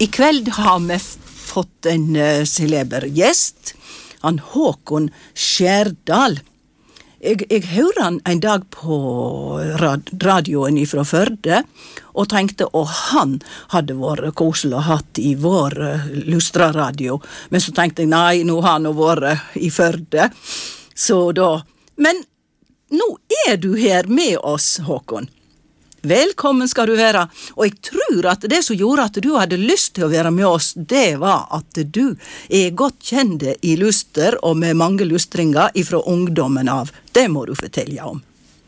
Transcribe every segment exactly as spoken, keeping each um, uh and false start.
I kveld har vi fått en uh, celeber gjest, han Håkon Skjerdal. Jeg, jeg hører han en dag på rad, radioen ifra Førde, og tenkte, å han hadde vært koselig å hatt i vår uh, lustraradio. Men så tenkte jeg, nei, nå har han vært i Førde. Så da, men nå er du her med oss, Håkon. Velkommen skal du være, og jeg tror at det som gjorde at du hadde lyst til å være med oss, det var at du er godt kjent i luster, og med mange lustringer ifra ungdommen av. Det må du fortelle om.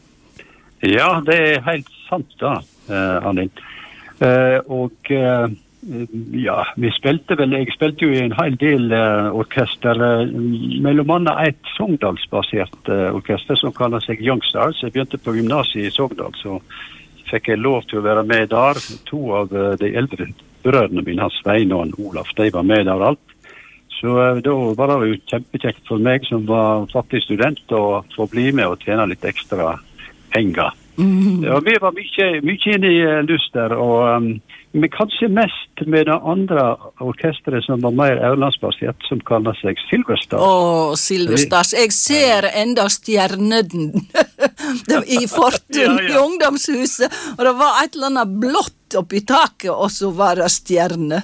Ja, det er helt sant da, uh, Annin. Uh, og uh, ja, vi spilte vel, jeg spilte jo i en hel del uh, orkester, uh, mellom annet et Sogndalsbasert uh, orkester som kaller seg Youngstars. Jeg begynte på gymnaset i Sogndal, så fikk jeg lov til å være med der. To av uh, de eldre brødrene mine, Svein og Olaf, de var med der alt. Så uh, da var det jo kjempekjekt for meg som var fattig student å få bli med og tjene litt ekstra penger. Mm. Ja, vi var mye, mye inne i uh, Luster, og, um, men kanskje mest med det andre orkestret som var mer Aurlandsbasert, som kaller seg Silverstars. Åh, Silverstars. Jeg ser enda stjerneden i Fortun, ja, ja. I ungdomshuset, og det var et eller annet blått oppi taket, og så var det stjerne.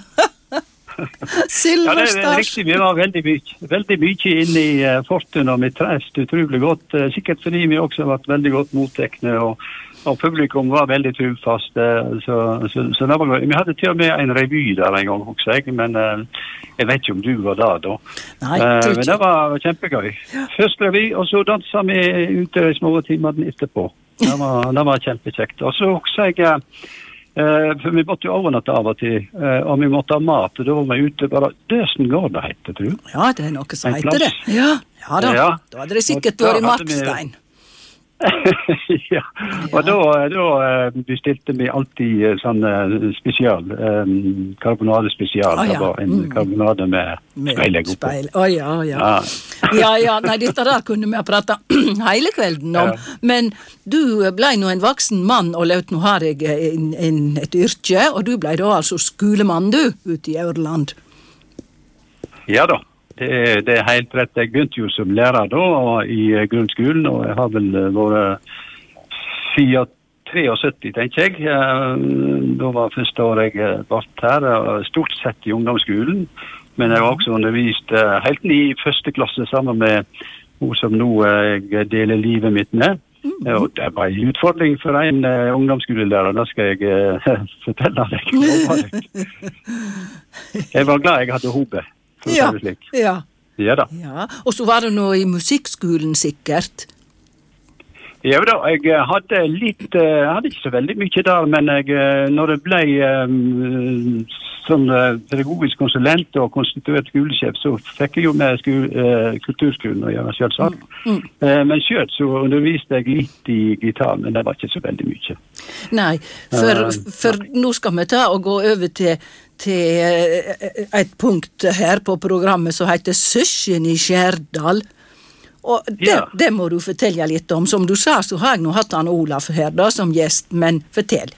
Silverstars. Ja, det er riktig. Vi var veldig mye, veldig mye inne i uh, Fortun, og vi trefst utrolig godt. Uh, sikkert fordi vi også har vært veldig godt mottekne, og, og publikum var veldig trufast. Uh, så, så, så det var, vi hadde til og med en revy der en gang, også jeg, men uh, jeg vet ikke om du var der da. Nei, uh, men det var kjempegøy. Ja. Først revy, og så danset vi ute i små timene etterpå. Det var, det var kjempekjekt. Og så også jeg... Uh, Uh, for vi måtte jo overnatte av og til, uh, og vi måtte ha mat, og da var vi ute bare Døsengård, det heter, tror du? Ja, det er noe som heter det. Ja, ja da, ja. Da hadde det sikkert vært i Markstein. Ja, og da, da bestilte vi alltid sånn spesial, um, karbonade spesial. Ah, ja. Det var en mm. karbonade med, med speilegg oppe. Speil. Å, ja, ja. Ja. Ja, ja, nei, dette der kunne vi ha pratet hele kvelden om, ja. Men du ble nå en voksen mann, og løt nå har jeg en, en, et yrke, og du ble da altså skolemann, du, ute i Aurland. Ja da. Det, det er helt rett. Jeg begynte jo som lærer da i grunnskolen, og jeg har vel vært siden syttitre, tenker jeg. Da var første år jeg vært her, stort sett i ungdomsskolen, men jeg har også undervist helt ny i første klasse sammen med hun som nå jeg deler livet mitt med. Mm-hmm. Og det var en utfordring for en uh, ungdomsskolelærer, da skal jeg uh, fortelle deg. Jeg var glad jeg hadde hodet. Ja, ja. Ja da. Ja, og så var det noe i musikkskolen sikkert. Ja da, jeg hadde litt, jeg hadde ikke så veldig mye der, men jeg, når det ble um, som pedagogisk konsulent og konstituert skolesjef, så fikk jeg jo med skole, uh, kulturskolen og gjøre selv sagt. Mm. Mm. Uh, men selv så underviste jeg litt i gitar, men det var ikke så veldig mye. Nei, for, for nå skal vi ta og gå over til til et punkt her på programmet som heter Søsken i Skjerdal. Og det, ja. Det må du fortelle litt om. Som du sa, så har jeg nå hatt han Olaf her da som gjest, men fortell.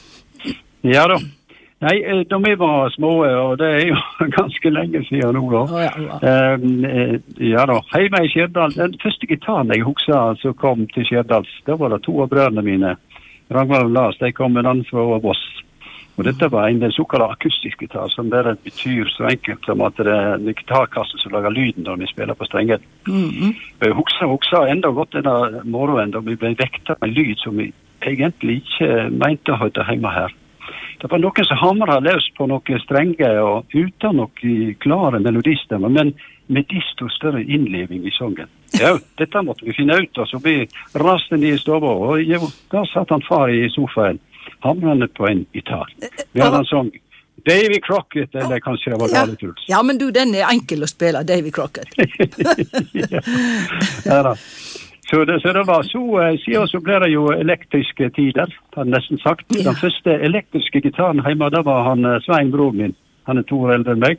Ja da. Nei, da vi var små, og det er jo ganske lenge siden nå da. Oh, ja, ja. Um, ja da, hjemme i Skjerdal, den første gitaren jeg husker som kom til Skjerdals, da var det to av brødrene mine, Ragnar og Lars, de kom med den fra Voss. Og dette var en såkalt akustisk gitar, som bare betyr så enkelt som at det er en gitarkasse som lager lyden når vi spiller på strenger. Mm-hmm. Jeg husker, husker enda godt denne morgenen da vi ble vektet med lyd som vi egentlig ikke mente å høre hjemme her. Det var noen som hamret løs på noen strenger og uten noen klare melodistemmer, men med desto større innleving i sangen. Ja, dette måtte vi finne ut, og så vi raste ned i stova, og jo, da satt han far i sofaen, hamrende på en gitar. Vi hadde en sånn Davy Crockett, eller kanskje det var Gale Truls. Ja, men du, den er enkel å spille, Davy Crockett. Ja. Ja da. Så det, så det var så, siden så ble det jo elektriske tider, har jeg nesten sagt. Ja. Den første elektriske gitaren hjemme, det var han Svein, bror min, han er to år eldre enn meg,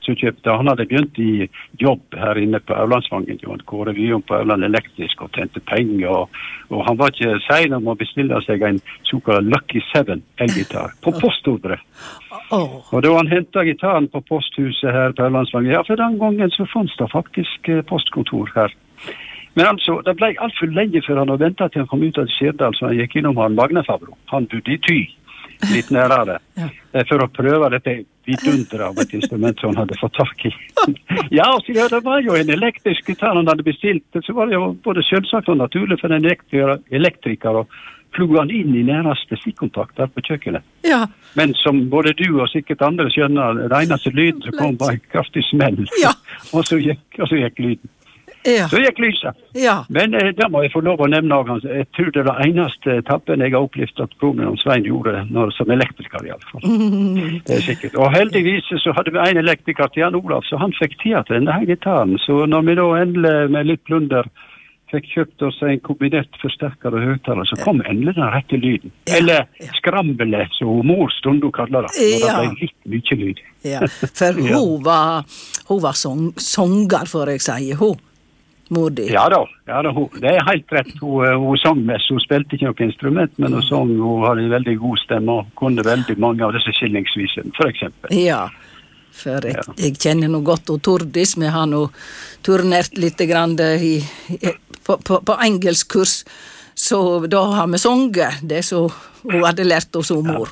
så kjøpte han hadde begynt i jobb her inne på Aulandsvangen, Johan Kåre Vium på Auland Elektrisk og tjente penger, og, og han var ikke sein om å bestille seg en såkalt Lucky Seven elgitar på postordre. Oh. Og da han hentet gitaren på posthuset her på Aulandsvangen, ja, for den gangen så fanns det faktisk postkontor her. Men altså, det ble alt for lenge før han ventet til han kom ut av Sirdal, så han gikk innom han Magnafabro. Han bodde i Ty, litt nærere, ja. For å prøve dette vidundre av et instrument som han hadde fått tak i. Ja, så ja, det var jo en elektrisk gitar han hadde bestilt, så var det jo både selvsagt og naturlig for en elektriker å plugge han inn i nærmeste stikkontakt der på kjøkkenet. Ja. Men som både du og sikkert andre skjønner, det eneste lyden så kom bare en kraftig smell, ja. og, så gikk, og så gikk lyden. Ja. Så gikk lyset. Ja. Men eh, da må jeg få lov å nevne også. Jeg tror det var eneste tappen jeg har opplevd at broren og Svein gjorde når, som elektriker i alle fall. Mm. Det er sikkert. Og heldigvis så hadde vi en elektriker til Jan Olav, så han fikk tida til denne gitaren. Så når vi da endelig med litt plunder fikk kjøpt oss en kombinert forsterker og høyttaler, så kom endelig den rette lyden. Ja. Eller skrambelet, som mor stund og kaller det. Og ja. det ble litt mye lyd. Ja, for ja. hun var, hun var song, songer, for jeg sier hun. Mordi. Ja da, ja da hun, det er helt rett. Hun, hun sang mest, hun spilte ikke noe instrument, men hun sang, hun hadde en veldig god stemme og kunne veldig mange av disse skillingsvisene, for eksempel. Ja, for jeg, ja. jeg kjenner noe godt og Tordis, vi har nå turnert litt grann i, i, på, på, på engelskkurs, så da har vi sunget det som hun hadde lært oss om mor.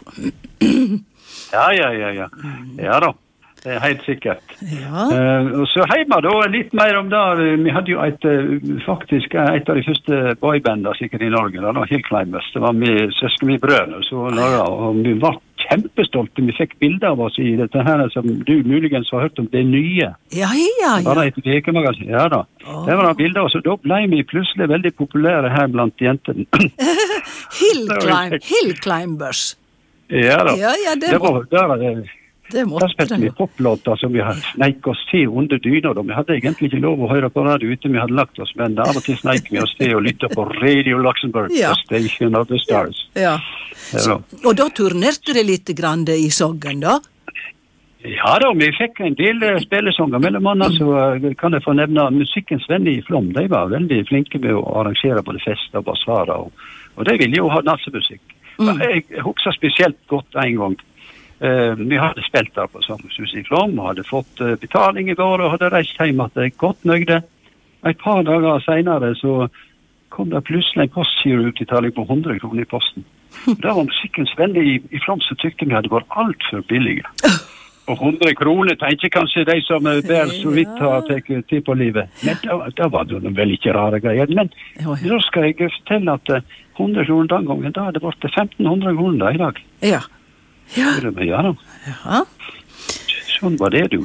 Ja, ja, ja, ja. Ja da. Det er helt sikkert. Ja. Uh, og så hjemme da, litt mer om det. Vi hadde jo et, uh, faktisk et av de første boybandene sikkert i Norge, da, da Hill Climbers. Det var med søsken min brød, og, så, og vi var kjempestolte. Vi fikk bilder av oss i dette her, som du muligens har hørt om, det nye. Ja, ja, ja. Det var et vekemagasin, ja da. Oh. Det var det bilder, og så da ble vi plutselig veldig populære her blant jentene. Hill, climb, Hill Climbers. Ja da. Ja, ja, det, det var det. Var, det Det måtte da spilte vi poplåter som vi sneik oss til under dyna. Vi hadde egentlig ikke lov å høre på radio ute vi hadde lagt oss, men av og til sneik vi oss til og lytte på Radio Luxembourg, ja. Station of the Stars. Ja. Så, og da turnerte det litt grann i Soggen, da? Ja da, vi fikk en del spillesanger. Mellom annet så kan jeg få nevne Musikkens venner i Flom. De var veldig flinke med å arrangere både fester og basarer, og, og de ville jo ha natsemusikk. Mm. Jeg husker spesielt godt en gang. Uh, vi hadde spilt der på Samfunnshuset i Flom og hadde fått uh, betaling i vår og hadde reist hjem at jeg godt nøgde. Et par dager senere så kom det plutselig en postgiroutbetaling på hundre kroner i posten. Det var Musikkens venner i, i Flom som tykte vi hadde vært alt for billige. Og hundre kroner tenker kanskje de som uh, ber så vidt har tatt tid på livet. Men da var det vel ikke rare greier. Men da skal jeg fortelle at uh, hundre kroner den gangen, da hadde det vært femten hundre kroner i dag. Ja. Ja. Ja da. Ja. Sånn var det, du.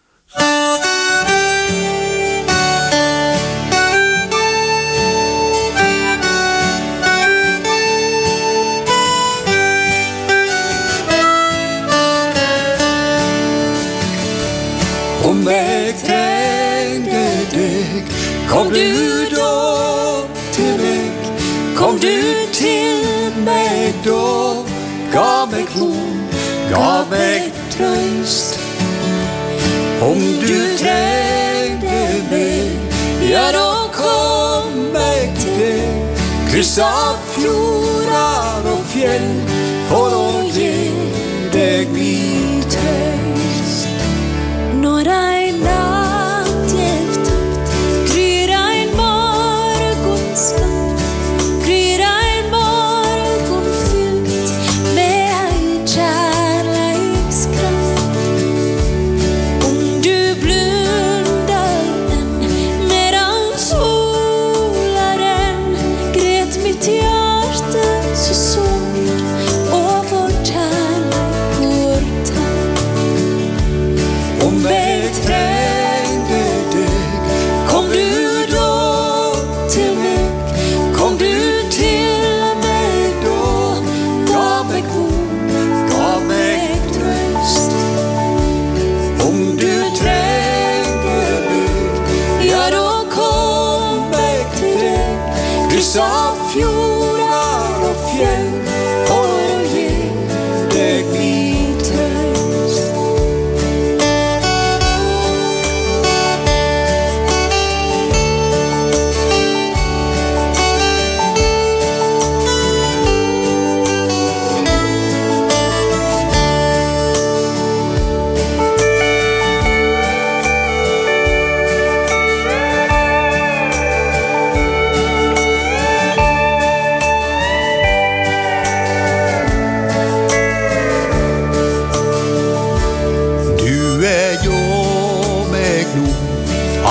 Om jeg trenger deg, kom du da til meg, kom du til meg da, ga meg ord, ga meg trøst. Om du trengte meg, ja da kom jeg til deg, kryssa fjorder og fjell, for å gi deg min trøst. Når ein natt gjeftalt, kryr ein morgonskatt, kryr ein morgon fylt med ein kärlekskraft. Om du blundar enn medan solaren gret mitt hjerte så sårt, og vår kärlek går tatt. Om jeg trengte deg, kom du da til meg, kom du til meg da, ga meg ord, ga meg trøst. Om du trengte meg, ja da kom jeg til deg, kryssa fjorder og fjell, for å gi deg min trøst.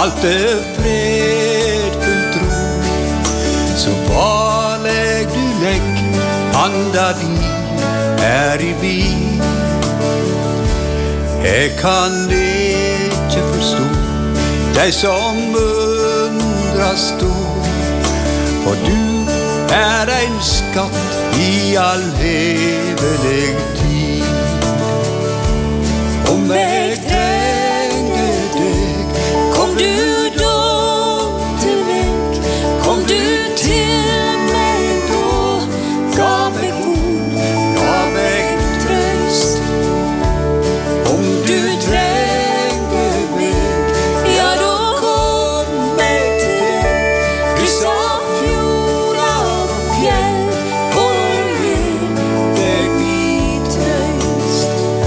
alt er fredfullt ro. Så varleg du legg handa di er i min. Jeg kan ikke forstå de som undrar står, for du er en skatt i all hevelig tid. Om jeg trenger deg, kom du da til meg, kom du til meg da, ga meg ord, ga meg trøst. Om du trenger meg, ja da kom jeg til deg, kryssa fjorda og fjell, for å gi deg min trøst.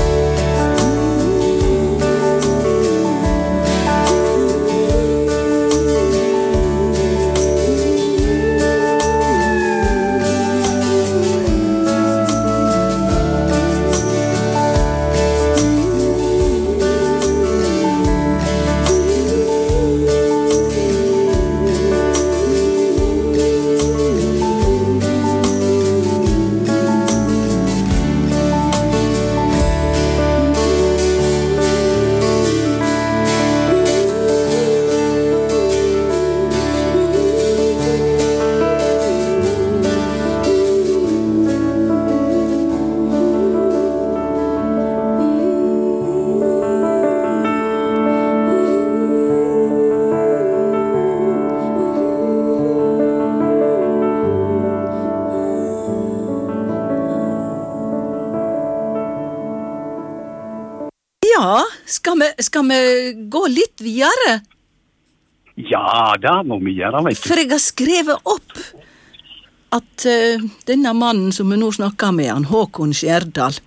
Ja, skal vi, skal vi gå litt videre? Ja, det må vi gjøre, vet du. For jeg har skrevet opp at uh, denne mannen som vi nå snakker med, han Håkon Skjerdal,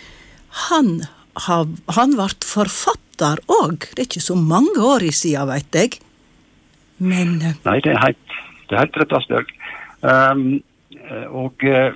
han, har, han vart forfatter også. Det er ikke så mange år i siden, vet jeg. Men... Uh, Nei, det er helt, det er helt rett og slett. Um, og uh,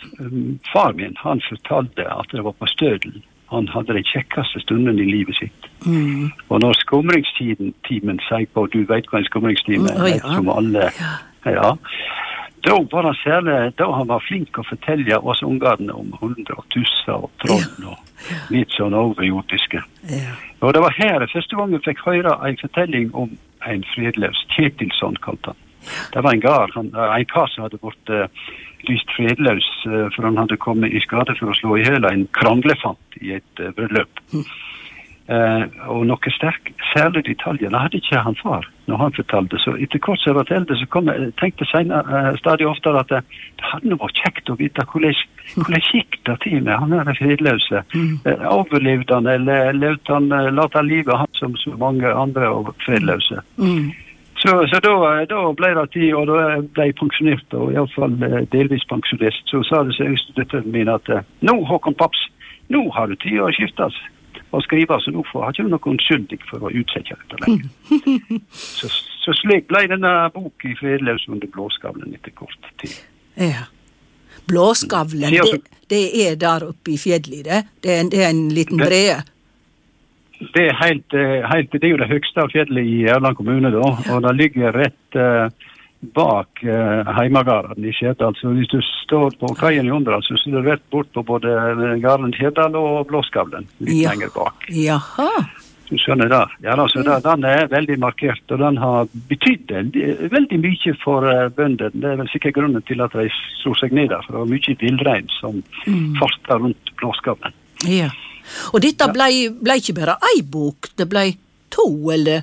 far min, han fortalte at det var på Stødel. Han hadde den kjekkeste stunden i livet sitt. Mm. Og når skumringstimen sier på, du vet hva en skumringstime er, mm, ja. Som alle, ja. Ja, da var han særlig, da han var flink å fortelle oss ungene om hunder og tusser og troll og ja. Litt sånn overjordiske. Ja. Og det var her det første gang jeg fikk høre en fortelling om en fredløs, Kjetilsson kalte han. Det var en gar, han, en kar som hadde vært uh, lyst fredløs, uh, for han hadde kommet i skade for å slå i hele en kranglefant i et uh, brødløp. Mm. Uh, og noe sterk, særlig detaljer, det hadde ikke han far når han fortalte. Så etter kort som jeg var eldre, så kom jeg, tenkte jeg senere, uh, stadig oftere at det, det hadde vært kjekt å vite hvordan, hvordan gikk det til med han er fredløse. Mm. Uh, overlevde han, eller levde han, uh, lot han livet han som så mange andre og fredløse. Mm. Så, så da, da ble det tid, og da ble jeg pensjonert, og i alle fall delvis pensjonist. Så sa det seg støtteren min at nå, Håkon Paps, nå har du tid å skiftes og skrive, så nå får, har ikke du noen skyldig for å utsette dette lenger. så, så slik ble denne bok i Fredløs under blåskavlen etter kort tid. Ja. Blåskavlen, det, det er der oppe i fjellet, det? Det er en, det er en liten brede? Det er helt, helt, det er jo det høgste fjellet i Ørland kommune da, og det ligger rett uh, bak uh, Heimagaren i Skjerdal. Så hvis du står på kajen i Åndral, så er det rett bort på både Garen Skjerdal og Blåskavlen, litt ja. Lenger bak. Jaha. Du skjønner det. Ja, altså, det, den er veldig markert, og den har betydd veldig mye for uh, bønder. Det er vel sikkert grunnen til at de slår seg ned der, for det var mye villrein som mm. fartet rundt Blåskavlen. Ja. Og dette ble, ble ikke bare ei bok, det ble to, eller?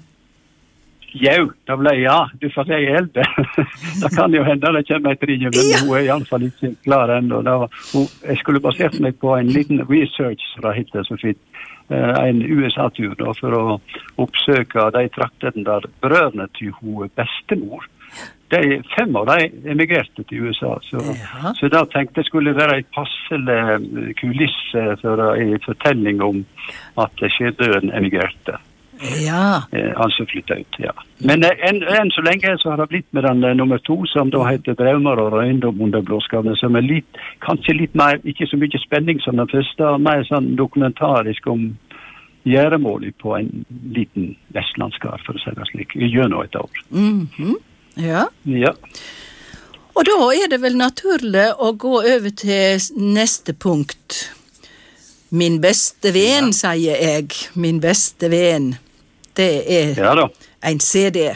Jo, det ble, ja, du får si elde. Det kan jo hende det kommer et ringe, men ja. Hun er i alle fall ikke klar ennå. Jeg skulle basert meg på en liten research, som det heter så fint, en U S A-tur da, for å oppsøke de traktene der brødrene til hun bestemor. De fem av de emigrerte til U S A, så, ja. Så da tenkte jeg skulle være et passelig kulisse for en fortelling om at Skjerdøen emigrerte. Ja. Eh, altså flyttet ut, ja. Men eh, enn en så lenge så har det blitt med den eh, nummer to, som da heter Drømmer og røyndom under blåskavlen, som er litt, kanskje litt mer, ikke så mye spenning som den første, mer sånn dokumentarisk om gjøremål på en liten vestlandskar, for å si det slik, gjennom et år. Mhm. Ja. Ja. Og da er det vel naturlig å gå over til neste punkt. Min beste ven, ja. Sier jeg. Min beste ven. Det er ja, da. En C D.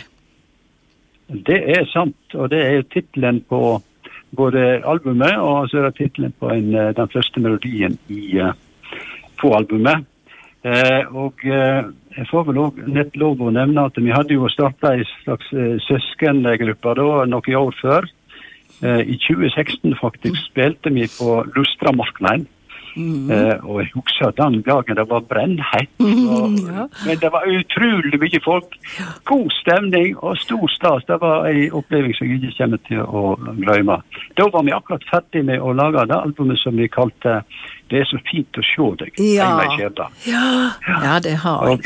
Det er sant, og det er titlen på både albumet, og så er det titlen på en, den første melodien i, på albumet. Eh, og eh, jeg får vel også nett lov å nevne at vi hadde jo startet en slags eh, søskengruppe da, noen år før. Eh, I tjue seksten faktisk spilte vi på Lustramarknein. Mm. Eh, og jeg husker den dagen det var brennheit. Mm, ja. Men det var utrolig mye folk. God stemning og stor stas. Det var en opplevelse som jeg ikke kommer til å glemme. Da var vi akkurat ferdig med å lage det albumet som vi kalte Det er så fint å se deg. Ja, ja. ja det har jeg. Og,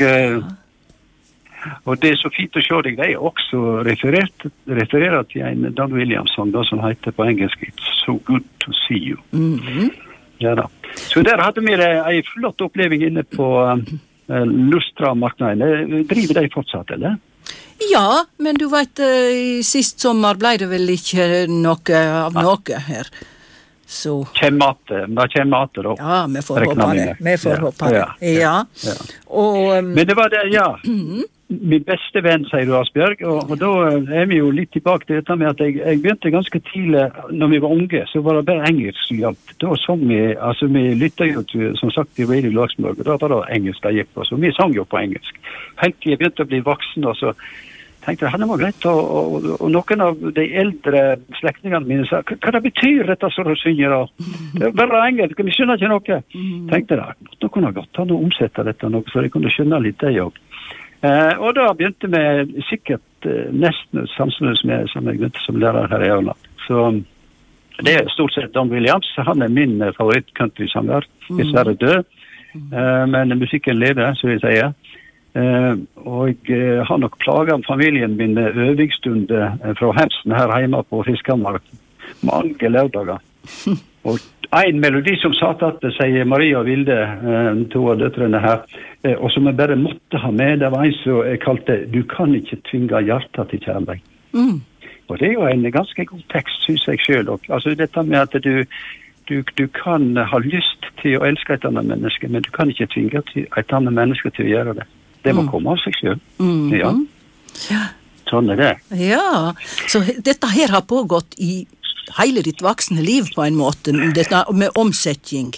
eh, og Det er så fint å se deg, det er også referert, referert til en Dan Williams-sang som heter på engelsk It's so good to see you. Mhm. Ja da. Så der hadde vi en flott oppleving inne på uh, Lustramarknein. Driver de fortsatt, eller? Ja, men du vet, uh, sist sommer ble det vel ikke noe av noe her. Så... Kjemmate, da kjemmate da. Ja, vi får håpe det. Vi får ja. håpe det. Ja. ja. ja. Og, um... Men det var det, ja. Mm-hmm. Min beste venn, sier du, Asbjørg, og, og da er vi jo litt tilbake til dette med at jeg, jeg begynte ganske tidlig, når vi var unge, så var det bare engelsk som hjalp. Da sang vi, altså vi lyttet jo til, som sagt, til Radio Luxembourg, og da var det engelsk det gikk på, så vi sang jo på engelsk. Helt til jeg begynte å bli voksen, og så tenkte jeg, det var greit, og, og, og noen av de eldre slektningene mine sa, hva det betyr dette som du synger da? Det er bare engelsk, vi skjønner ikke noe. Tenkte jeg, nå kunne jeg godt ta noe omsette dette, noe, så jeg kunne skjønne litt det også. Eh, og da begynte vi sikkert eh, nesten samtidig med som jeg begynte som lærer her i Ørland. Så det er stort sett Dan Williams. Han er min eh, favoritt-country-sanger. Dessverre død. Eh, men musikken lever, så jeg sier. Eh, og jeg eh, har nok plaget familien min med øvingsstunder eh, fra Hemsen her hjemme på Fiskehammer. Mange lørdager. Og en melodi som satt at det sier Maria og Vilde, eh, to av døtrene her, eh, og som jeg bare måtte ha med, det var en som jeg kalte «Du kan ikke tvinge hjertet til kjærlighet». Mm. Og det er jo en ganske god tekst, synes jeg selv. Og, altså dette med at du, du, du kan ha lyst til å elske et annet menneske, men du kan ikke tvinge et annet menneske til å gjøre det. Det må mm. komme av seg selv. Mm. Ja. ja. Sånn er det. Ja, så dette her har pågått i hele ditt voksne liv på en måte, dette med omsetning.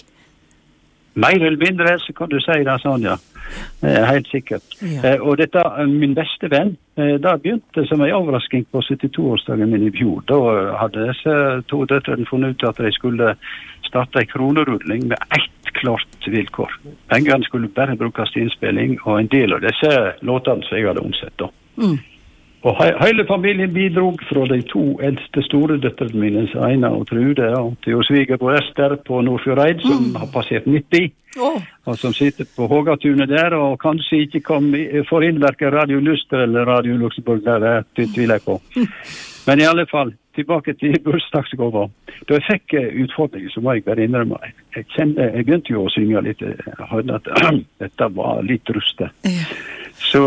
Mer eller mindre, så kan du si det sånn, ja. Eh, helt sikkert. Ja. Eh, og dette, min beste venn, eh, da begynte som en overrasking på syttito-årsdagen min i fjor. Da hadde disse to døtrene funnet ut at de skulle starte en kronerudling med ett klart vilkår. Pengene skulle bare brukes til innspilling, og en del av disse låtene som jeg hadde omsett da. Mm. Og he hele familien bidrog fra de to eldste store døtrene mine, Eina og Trude, og til å svige på Ester på Nordfjordeid, som mm. har passert nitti, oh. og som sitter på Hågatunet der, og kanskje ikke kom for innverke Radio Luster eller Radio Luxembourg der, det tviler jeg på. Men i alle fall, tilbake til bursdagsgåva. Da jeg fikk utfordring, så må jeg bare innrømme. Jeg, kjente, jeg begynte jo å synge litt, jeg hørte at dette var litt rustet. Så...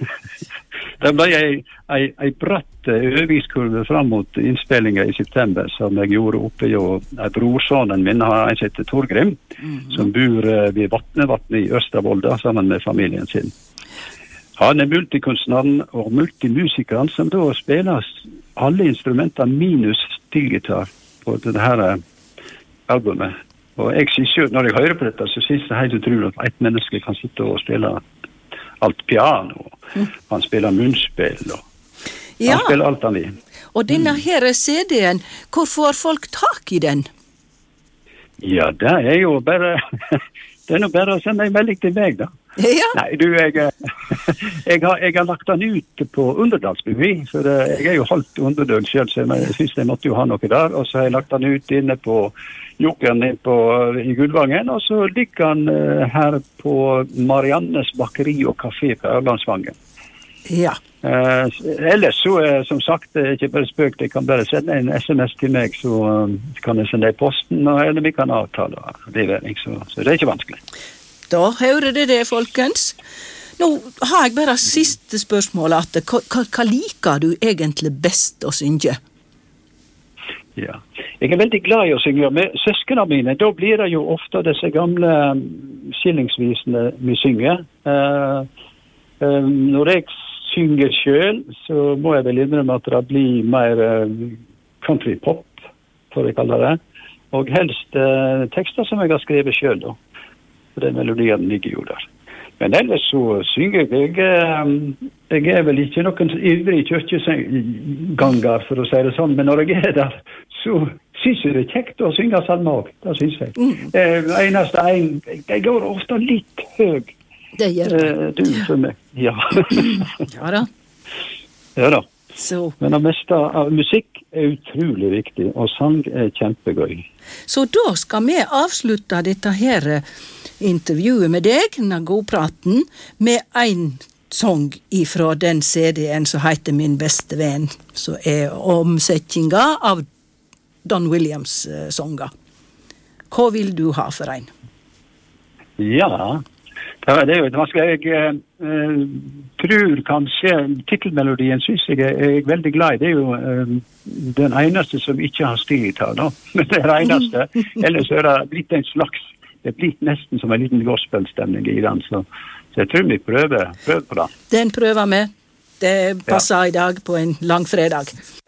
Det ble ei, ei, ei bratt øvingskurve fram mot innspillinger i september som jeg gjorde oppe i brorsonen min, har en som heter Torgrim, mm-hmm. som bor ved Vatnevatnet i Østervolda sammen med familien sin. Han er multikunstneren og multimusikeren som da spiller alle instrumenter minus stilgitar på dette albumet. Og jeg synes jo, når jeg hører på dette, så synes jeg helt utrolig at et menneske kan sitte og spille alt piano, mm. han spiller munnspill, og ja. han spiller alt han vil. Og denne her C D-en, hvor får folk tak i den? Ja, det er jo bare, det er nå bare å sende en melding til meg da. Ja. Nei, du, jeg, jeg, har, jeg har lagt den ut på Underdalsbygg, for jeg er jo halvt underdøg selv, så jeg synes jeg måtte jo ha noe der, og så har jeg lagt den ut inne på Jokken på, i Gullvangen, og så ligger han uh, her på Mariannes bakeri og kafé på Ørlandsvangen. Ja. Uh, ellers så er som sagt ikke bare spøk, jeg kan bare sende en sms til meg, så um, kan jeg sende i posten, eller vi kan avtale levering, så, så det er ikke vanskelig. Da hører det det, folkens. Nå har jeg bare siste spørsmål, at hva, hva, hva liker du egentlig best å synge? Ja, jeg er veldig glad i å synge. Med søskene mine, da blir det jo ofte disse gamle skillingsvisene vi synger. Uh, uh, når jeg synger selv, så må jeg vel innrømme at det blir mer uh, country-pop, for jeg kaller det. Og helst uh, tekster som jeg har skrevet selv, da. For den melodien ligger jo der. Men ellers så synger jeg. Jeg, jeg er vel ikke noen ivrig kirkeganger, for å si det sånn, men når jeg er der, så synes jeg det er kjekt å synge salmer også. Det synes jeg. Mm. Eh, eneste en, jeg går ofte litt høy. Det gjør det. Eh, du for meg. Ja. Ja da. Ja da. Så. Men det meste av musikk er utrolig viktig, og sang er kjempegøy. Så da skal vi avslutte dette her intervjuet med deg, denne godpraten, med en sang ifra den C D-en som heter Min beste venn, som er omsettinga av Don Williams sanger. Hva vil du ha for en? Ja, det er jo et vanskelig. Jeg eh, tror kanskje titelmelodien synes jeg er, er veldig glad i. Det er jo eh, den eneste som ikke har stilgitar, da. Men det er det eneste. Ellers er det blitt en slags, det blir nesten som en liten gospelstemning i den, så, så jeg tror vi prøver, prøver på det. Den prøver vi. Det passer ja. I dag på en langfredag.